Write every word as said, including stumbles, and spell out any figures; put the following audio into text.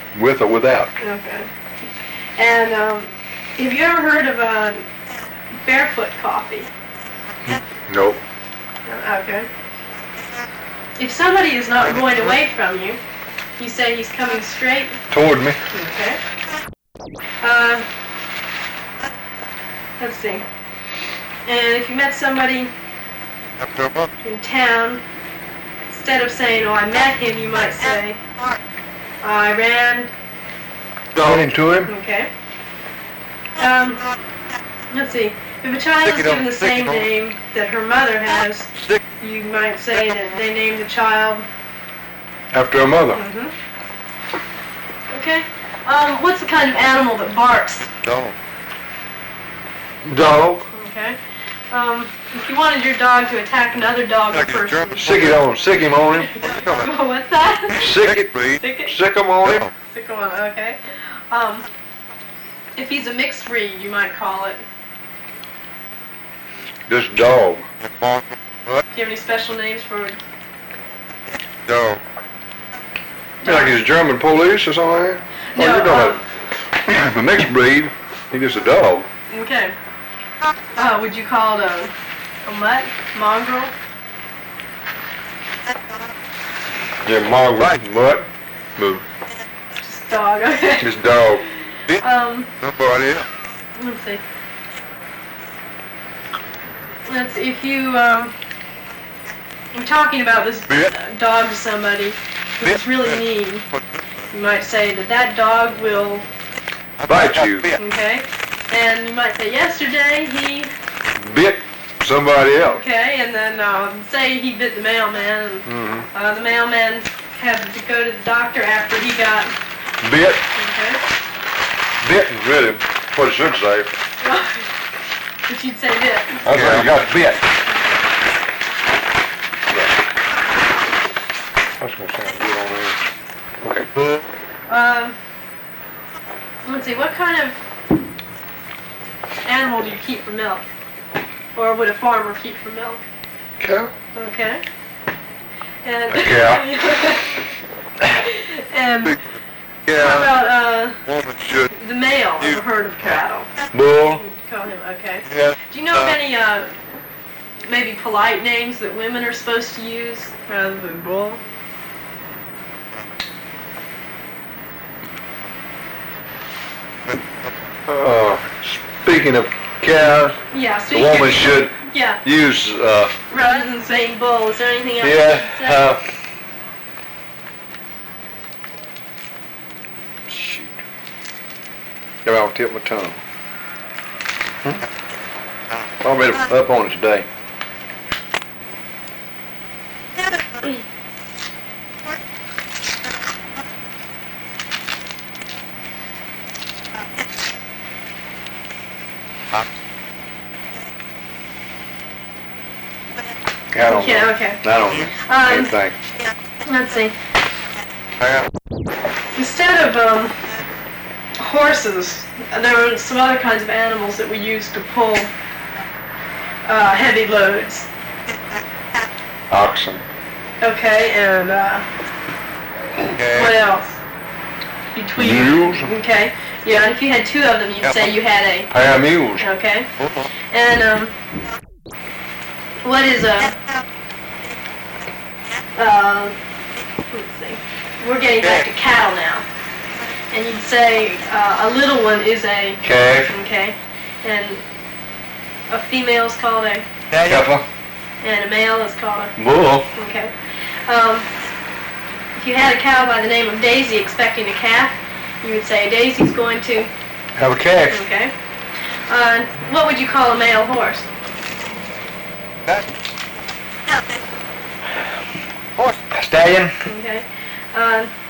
With or without. Okay. And um, have you ever heard of uh, barefoot coffee? Nope. Okay. If somebody is not going away from you, you say he's coming straight. Toward me. Okay. Uh, let's see. And if you met somebody in town, instead of saying, "Oh, I met him," you might say, "I ran." Ran into him. Okay. Um, let's see. If a child is given the same name that her mother has, you might say that they named the child After a mother. Mm-hmm. Okay. Um, what's the kind of animal that barks? Dog. Dog. Okay. Um, if you wanted your dog to attack another dog or Like a person. German Sick it on. Sick him on him. What's that? Sick it. Sick it? Sick him on him. Sick one. Okay. Um, if he's a mixed breed, you might call it. Just dog. What? Do you have any special names for? Dog. Like his German police or something? No. Oh, you're um, gonna the mixed breed. He's just a dog. Okay. Uh, would you call it a, a mutt? Mongrel? Yeah, mongrel. Mutt. Move. Just dog, okay. Just dog. Um, Nobody. let's see. Let's see, if you, um, you're talking about this uh, dog to somebody who's really mean, you might say that that dog will, Bite you. okay? And you might say, yesterday he, Bit somebody else. okay, and then uh, say he bit the mailman, and Mm-hmm. uh, the mailman had to go to the doctor after he got, Bit. okay? Bitten, really. What it should say. But you'd say bit. I say you got bit. That's gonna sound good on there. Okay. Um, let's see, what kind of animal do you keep for milk? Or would a farmer keep for milk? Cow. Okay. And, A cow. and how Yeah. about uh, Woman should. the male of a herd of cattle? Bull. You call him, okay. Yeah. Do you know of any uh, maybe polite names that women are supposed to use rather than bull? Uh, speaking of cows, Yeah, the speaking woman of- should Yeah, use, uh, rather than saying bull, is there anything else you yeah, can say? uh, shoot. Got me on the tip of my tongue. Hmm? I'm ready up on it today. I don't Yeah, know. okay. I don't know. Um, Anything. Let's see. Yeah. Instead of um, horses, there are some other kinds of animals that we use to pull uh, heavy loads. Oxen. Okay, and uh, what Okay. else? Between Mules. Okay, yeah. And if you had two of them, you'd say you had a. Pair of mules. Okay, and um, what is a? Uh, let's see. We're getting back to cattle now, and you'd say uh, a little one is a. Calf. Okay, and a female is called a, Heifer. and a male is called a. Bull. Okay. Um, if you had a cow by the name of Daisy expecting a calf, you would say Daisy's going to. Have a calf. Okay. Uh, what would you call a male horse? Stallion. Okay. Uh,